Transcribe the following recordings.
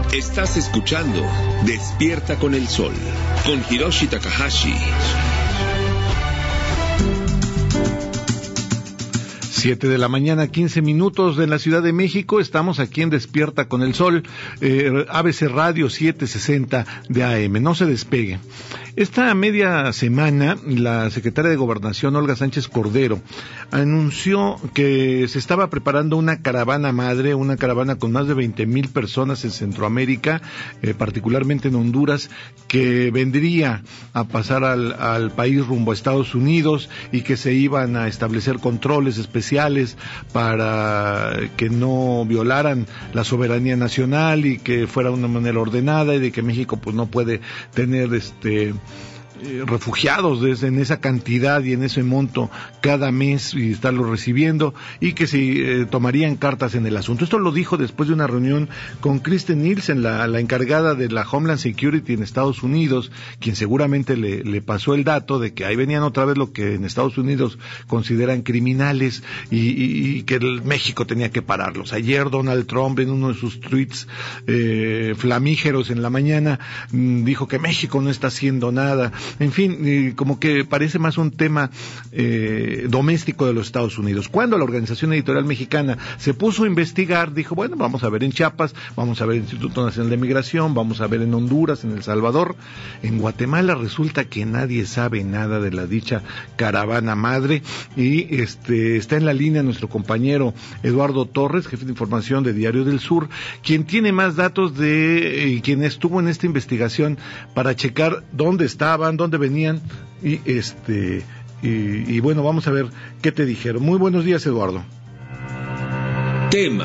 Estás escuchando Despierta con el Sol, con Hiroshi Takahashi. 7 de la mañana, 15 minutos en la Ciudad de México. Estamos aquí en Despierta con el Sol, ABC Radio 760 de AM. No se despegue. Esta media semana, la secretaria de Gobernación, Olga Sánchez Cordero, anunció que se estaba preparando una caravana madre, una caravana con más de 20,000 personas en Centroamérica, particularmente en Honduras, que vendría a pasar al país rumbo a Estados Unidos y que se iban a establecer controles especiales para que no violaran la soberanía nacional y que fuera de una manera ordenada, y de que México pues no puede tener refugiados en esa cantidad y en ese monto cada mes y estarlos recibiendo, y que se tomarían cartas en el asunto. Esto lo dijo después de una reunión con Kristen Nielsen, la encargada de la Homeland Security en Estados Unidos, quien seguramente le pasó el dato de que ahí venían otra vez lo que en Estados Unidos consideran criminales y que México tenía que pararlos. Ayer Donald Trump, en uno de sus tweets flamígeros en la mañana, dijo que México no está haciendo nada. En fin, como que parece más un tema doméstico de los Estados Unidos. Cuando la Organización Editorial Mexicana se puso a investigar, dijo, bueno, vamos a ver en Chiapas, vamos a ver en el Instituto Nacional de Migración, vamos a ver en Honduras, en El Salvador. En Guatemala resulta que nadie sabe nada de la dicha caravana madre, y está en la línea nuestro compañero Eduardo Torres, jefe de información de Diario del Sur, quien tiene más datos de quien estuvo en esta investigación para checar dónde estaban, dónde venían, y bueno, vamos a ver qué te dijeron. Muy buenos días, Eduardo. Tema.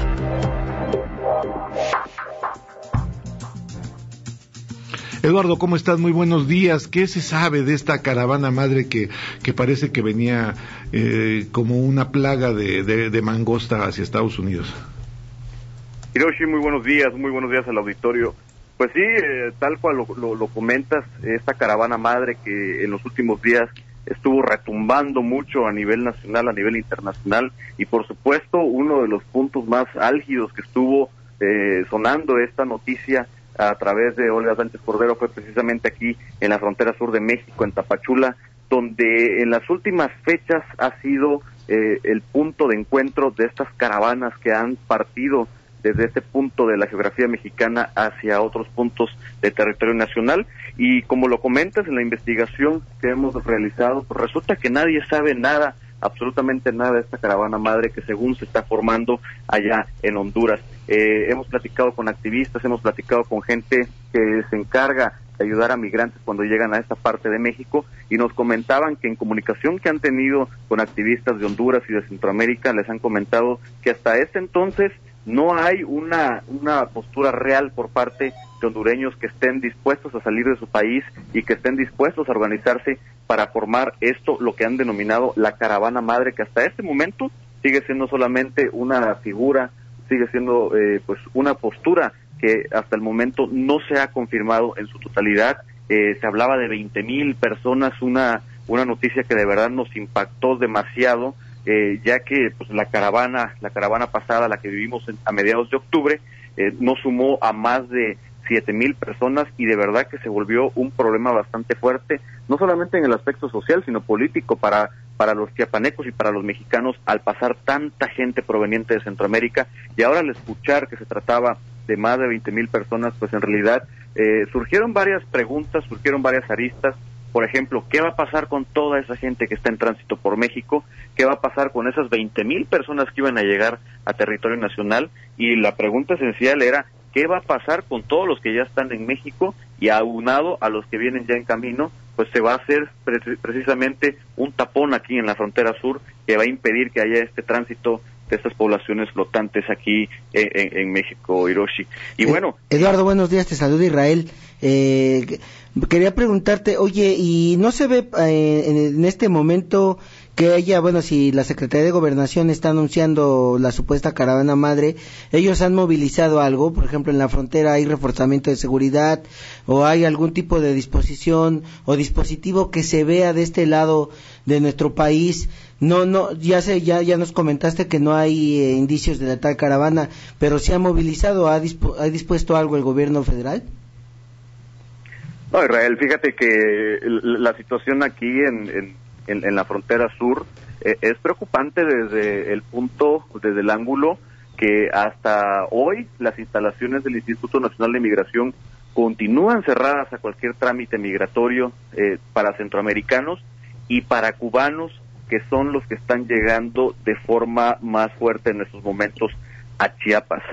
Eduardo, ¿cómo estás? Muy buenos días. ¿Qué se sabe de esta caravana madre que parece que venía como una plaga de mangosta hacia Estados Unidos? Hiroshi, muy buenos días al auditorio. Pues sí, tal cual lo comentas, esta caravana madre que en los últimos días estuvo retumbando mucho a nivel nacional, a nivel internacional, y por supuesto uno de los puntos más álgidos que estuvo sonando esta noticia a través de Olga Sánchez Cordero fue precisamente aquí en la frontera sur de México, en Tapachula, donde en las últimas fechas ha sido el punto de encuentro de estas caravanas que han partido desde este punto de la geografía mexicana hacia otros puntos de territorio nacional. Y como lo comentas en la investigación que hemos realizado, pues resulta que nadie sabe nada, absolutamente nada de esta caravana madre que según se está formando allá en Honduras. Hemos platicado con activistas, hemos platicado con gente que se encarga de ayudar a migrantes cuando llegan a esta parte de México, y nos comentaban que en comunicación que han tenido con activistas de Honduras y de Centroamérica, les han comentado que hasta este entonces no hay una postura real por parte de hondureños que estén dispuestos a salir de su país y que estén dispuestos a organizarse para formar esto, lo que han denominado la caravana madre, que hasta este momento sigue siendo solamente una figura, sigue siendo pues una postura que hasta el momento no se ha confirmado en su totalidad. Se hablaba de 20,000 personas, una noticia que de verdad nos impactó demasiado, ya que pues la caravana pasada, la que vivimos a mediados de octubre, no sumó a más de 7,000 personas, y de verdad que se volvió un problema bastante fuerte, no solamente en el aspecto social, sino político para los chiapanecos y para los mexicanos, al pasar tanta gente proveniente de Centroamérica. Y ahora al escuchar que se trataba de más de 20,000 personas, pues en realidad surgieron varias preguntas, surgieron varias aristas. Por ejemplo, ¿qué va a pasar con toda esa gente que está en tránsito por México? ¿Qué va a pasar con esas 20,000 personas que iban a llegar a territorio nacional? Y la pregunta esencial era, ¿qué va a pasar con todos los que ya están en México? Y aunado a los que vienen ya en camino, pues se va a hacer precisamente un tapón aquí en la frontera sur que va a impedir que haya este tránsito de estas poblaciones flotantes aquí en México, Hiroshi. Y bueno... Eduardo, buenos días, te saluda Israel. Quería preguntarte, oye, ¿y no se ve en este momento que haya, bueno, si la Secretaría de Gobernación está anunciando la supuesta caravana madre, ellos han movilizado algo? Por ejemplo, en la frontera hay reforzamiento de seguridad, o hay algún tipo de disposición o dispositivo que se vea de este lado de nuestro país. No, ya nos comentaste que no hay indicios de la tal caravana, pero ¿se ha movilizado, ha dispuesto algo el gobierno federal? No, Israel, fíjate que la situación aquí en la frontera sur es preocupante desde el ángulo que hasta hoy las instalaciones del Instituto Nacional de Migración continúan cerradas a cualquier trámite migratorio para centroamericanos y para cubanos, que son los que están llegando de forma más fuerte en estos momentos a Chiapas.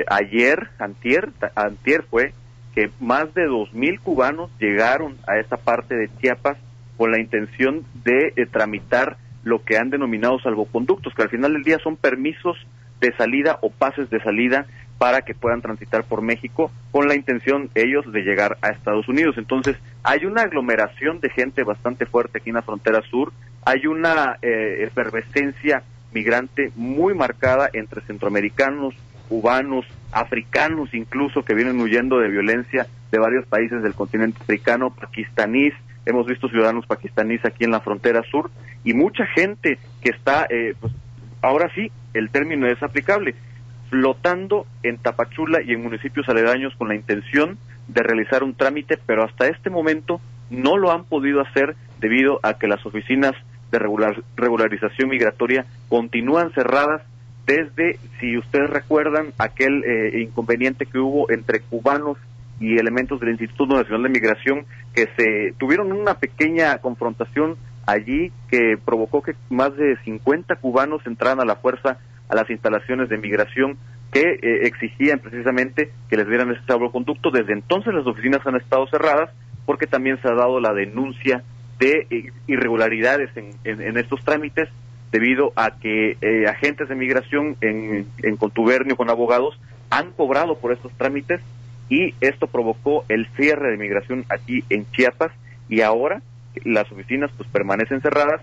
Antier fue que más de 2,000 cubanos llegaron a esa parte de Chiapas con la intención de tramitar lo que han denominado salvoconductos, que al final del día son permisos de salida o pases de salida para que puedan transitar por México, con la intención ellos de llegar a Estados Unidos. Entonces, hay una aglomeración de gente bastante fuerte aquí en la frontera sur, hay una efervescencia migrante muy marcada entre centroamericanos, cubanos, africanos incluso, que vienen huyendo de violencia de varios países del continente africano, pakistaníes. Hemos visto ciudadanos pakistaníes aquí en la frontera sur y mucha gente que está, pues ahora sí, el término es aplicable, flotando en Tapachula y en municipios aledaños con la intención de realizar un trámite, pero hasta este momento no lo han podido hacer debido a que las oficinas de regularización migratoria continúan cerradas desde, si ustedes recuerdan, aquel inconveniente que hubo entre cubanos y elementos del Instituto Nacional de Migración, que se tuvieron una pequeña confrontación allí que provocó que más de 50 cubanos entraran a la fuerza a las instalaciones de migración que exigían precisamente que les dieran ese salvoconducto. Desde entonces las oficinas han estado cerradas porque también se ha dado la denuncia de irregularidades en estos trámites debido a que agentes de migración en contubernio con abogados han cobrado por estos trámites y esto provocó el cierre de migración aquí en Chiapas y ahora las oficinas pues permanecen cerradas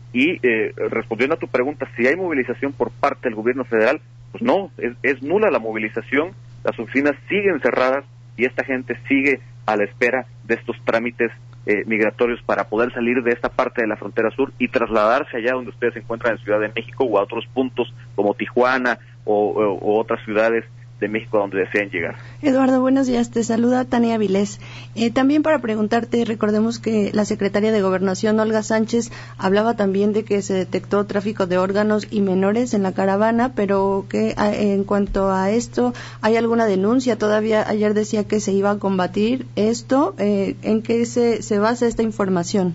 y respondiendo a tu pregunta, si hay movilización por parte del gobierno federal, pues no, es nula la movilización, las oficinas siguen cerradas y esta gente sigue a la espera de estos trámites migratorios para poder salir de esta parte de la frontera sur y trasladarse allá donde ustedes se encuentran en Ciudad de México o a otros puntos como Tijuana o otras ciudades de México donde deseen llegar. Eduardo, buenos días, te saluda Tania Vilés. También para preguntarte, recordemos que la secretaria de Gobernación, Olga Sánchez, hablaba también de que se detectó tráfico de órganos y menores en la caravana, pero que en cuanto a esto, ¿hay alguna denuncia? Todavía ayer decía que se iba a combatir esto. ¿En qué se basa esta información?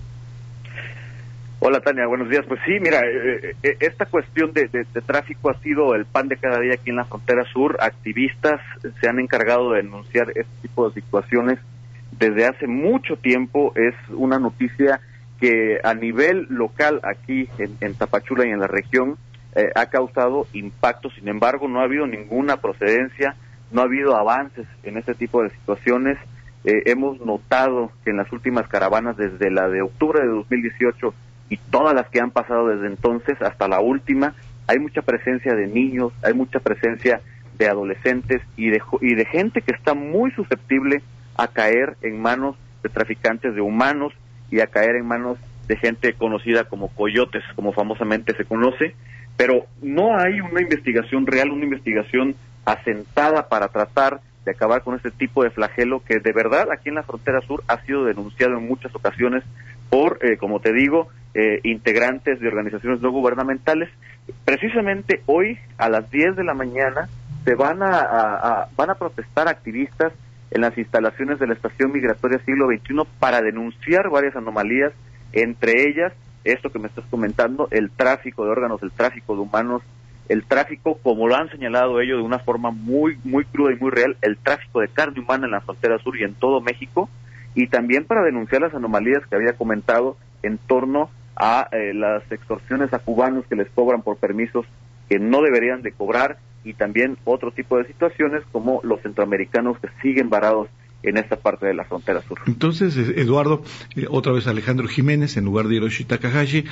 Hola Tania, buenos días. Pues sí, mira, esta cuestión de tráfico ha sido el pan de cada día aquí en la frontera sur. Activistas se han encargado de denunciar este tipo de situaciones desde hace mucho tiempo. Es una noticia que a nivel local aquí en Tapachula y en la región ha causado impacto. Sin embargo, no ha habido ninguna procedencia, no ha habido avances en este tipo de situaciones. Hemos notado que en las últimas caravanas, desde la de octubre de 2018 y todas las que han pasado desde entonces hasta la última, hay mucha presencia de niños, hay mucha presencia de adolescentes y de gente que está muy susceptible a caer en manos de traficantes de humanos y a caer en manos de gente conocida como coyotes, como famosamente se conoce, pero no hay una investigación real, una investigación asentada para tratar de acabar con este tipo de flagelo que de verdad aquí en la frontera sur ha sido denunciado en muchas ocasiones por, como te digo, integrantes de organizaciones no gubernamentales. Precisamente hoy a las 10 de la mañana se van a protestar activistas en las instalaciones de la Estación Migratoria Siglo XXI para denunciar varias anomalías, entre ellas esto que me estás comentando, el tráfico de órganos, el tráfico de humanos, el tráfico, como lo han señalado ellos de una forma muy cruda y muy real, el tráfico de carne humana en la frontera sur y en todo México, y también para denunciar las anomalías que había comentado en torno a las extorsiones a cubanos que les cobran por permisos que no deberían de cobrar, y también otro tipo de situaciones como los centroamericanos que siguen varados en esta parte de la frontera sur. Entonces, Eduardo, otra vez Alejandro Jiménez en lugar de Hiroshi Takahashi,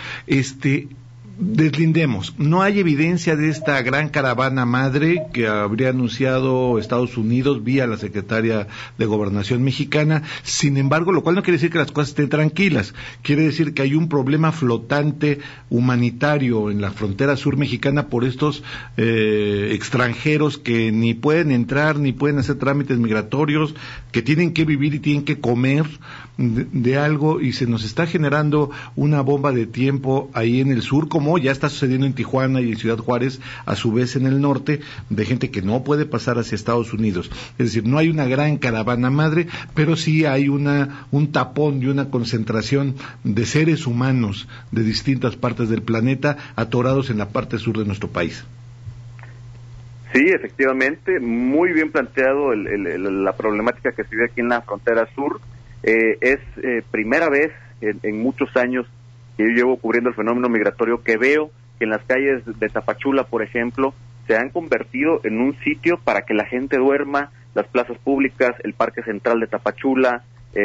deslindemos, no hay evidencia de esta gran caravana madre que habría anunciado Estados Unidos vía la secretaria de Gobernación mexicana, sin embargo, lo cual no quiere decir que las cosas estén tranquilas, quiere decir que hay un problema flotante humanitario en la frontera sur mexicana por estos extranjeros que ni pueden entrar, ni pueden hacer trámites migratorios, que tienen que vivir y tienen que comer de algo, y se nos está generando una bomba de tiempo ahí en el sur, como ya está sucediendo en Tijuana y en Ciudad Juárez, a su vez en el norte, de gente que no puede pasar hacia Estados Unidos. Es decir, no hay una gran caravana madre, pero sí hay un tapón y una concentración de seres humanos de distintas partes del planeta atorados en la parte sur de nuestro país. Sí, efectivamente, muy bien planteado la problemática que se vive aquí en la frontera sur. Es primera vez en muchos años que yo llevo cubriendo el fenómeno migratorio que veo que en las calles de Tapachula, por ejemplo, se han convertido en un sitio para que la gente duerma, las plazas públicas, el Parque Central de Tapachula,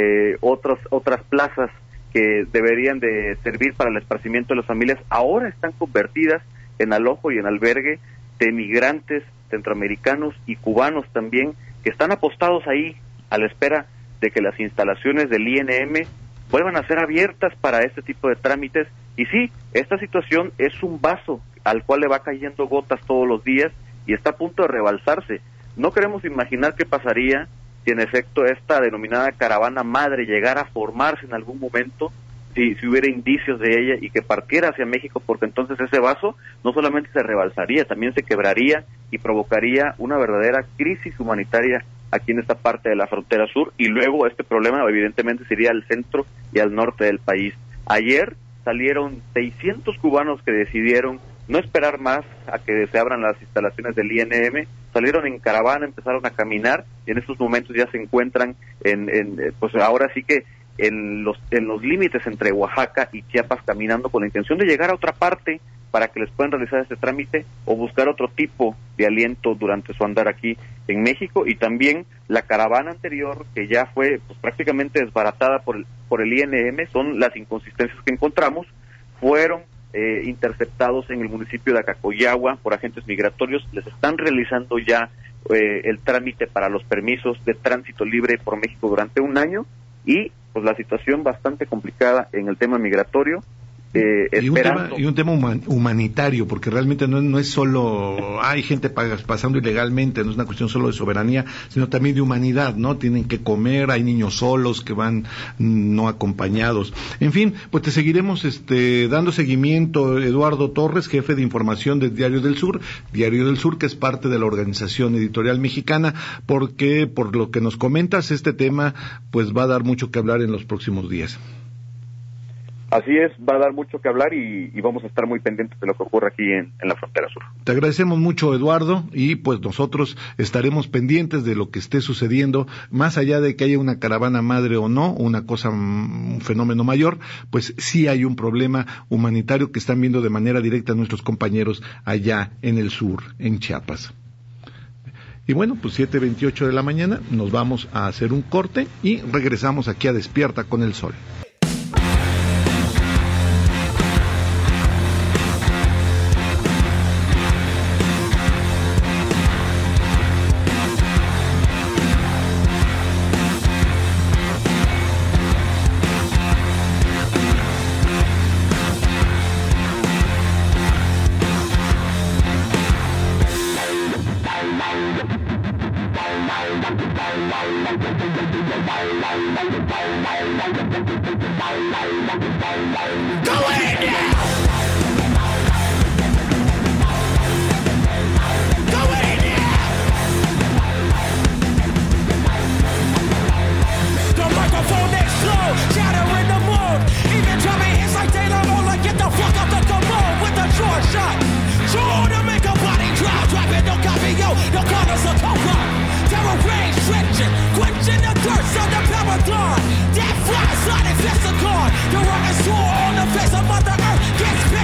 otras plazas que deberían de servir para el esparcimiento de las familias, ahora están convertidas en alojo y en albergue de migrantes centroamericanos y cubanos también, que están apostados ahí a la espera de que las instalaciones del INM vuelvan a ser abiertas para este tipo de trámites. Y sí, esta situación es un vaso al cual le va cayendo gotas todos los días y está a punto de rebalsarse. No queremos imaginar qué pasaría si en efecto esta denominada caravana madre llegara a formarse en algún momento, si hubiera indicios de ella y que partiera hacia México, porque entonces ese vaso no solamente se rebalsaría, también se quebraría y provocaría una verdadera crisis humanitaria aquí en esta parte de la frontera sur, y luego este problema evidentemente sería al centro y al norte del país. Ayer salieron 600 cubanos que decidieron no esperar más a que se abran las instalaciones del INM, salieron en caravana, empezaron a caminar, y en estos momentos ya se encuentran pues ahora sí que en los límites entre Oaxaca y Chiapas, caminando con la intención de llegar a otra parte para que les puedan realizar este trámite o buscar otro tipo de aliento durante su andar aquí en México. Y también la caravana anterior, que ya fue pues prácticamente desbaratada por el INM, son las inconsistencias que encontramos, fueron interceptados en el municipio de Acacoyagua por agentes migratorios, les están realizando ya el trámite para los permisos de tránsito libre por México durante un año, y pues la situación bastante complicada en el tema migratorio. Y un tema humanitario, porque realmente no es solo hay gente pasando ilegalmente, no es una cuestión solo de soberanía, sino también de humanidad, ¿no? Tienen que comer, hay niños solos que van no acompañados. En fin, pues te seguiremos dando seguimiento, Eduardo Torres, jefe de información del Diario del Sur, que es parte de la Organización Editorial Mexicana, porque por lo que nos comentas, este tema pues va a dar mucho que hablar en los próximos días. Así es, va a dar mucho que hablar y vamos a estar muy pendientes de lo que ocurre aquí en la frontera sur. Te agradecemos mucho, Eduardo, y pues nosotros estaremos pendientes de lo que esté sucediendo, más allá de que haya una caravana madre o no, un fenómeno mayor, pues sí hay un problema humanitario que están viendo de manera directa nuestros compañeros allá en el sur, en Chiapas. Y bueno, pues 7:28 de la mañana, nos vamos a hacer un corte y regresamos aquí a Despierta con el Sol. Death flies on it, fist a cord. The wrong is on the face of Mother Earth gets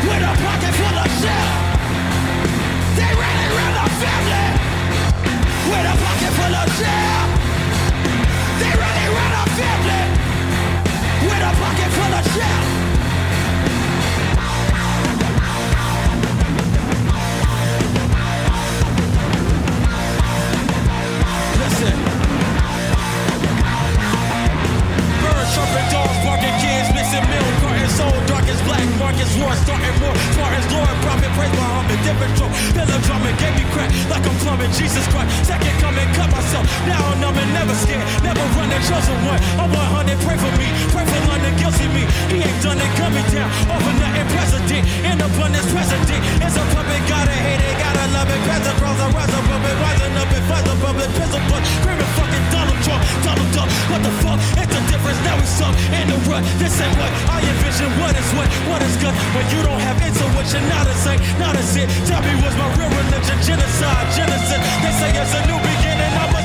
with a pocket full of shit. They really run the family with a pocket full of shit. They really run a family with a pocket full of shit. Listen. Birds, trumpet dogs, barking kids, missing milk, carton soul, dark as black, Marcus war, starting more, Spartans, Lord, prophet, praise Muhammad, different stroke, pillar drumming, gave me crack like I'm plumbing, Jesus Christ, second coming, cut myself, now I'm numb and never scared, never running, chosen one, I'm 100, pray for me, pray for London, guilty me, he ain't done it, cut me down, over nothing, president, in abundance, president, it's a puppet, gotta hate it, gotta love it, pass across the rise up, rising up, and fight the public, pistol punch, screaming fucking Donald Trump, Donald Duck, what the fuck, it's the difference, now we suck, in the rut, this ain't what I envision, what is good, when you don't have intuition, not a saint, not a sin, tell me what's my real religion, genocide, genesis, they say it's a new beginning, I must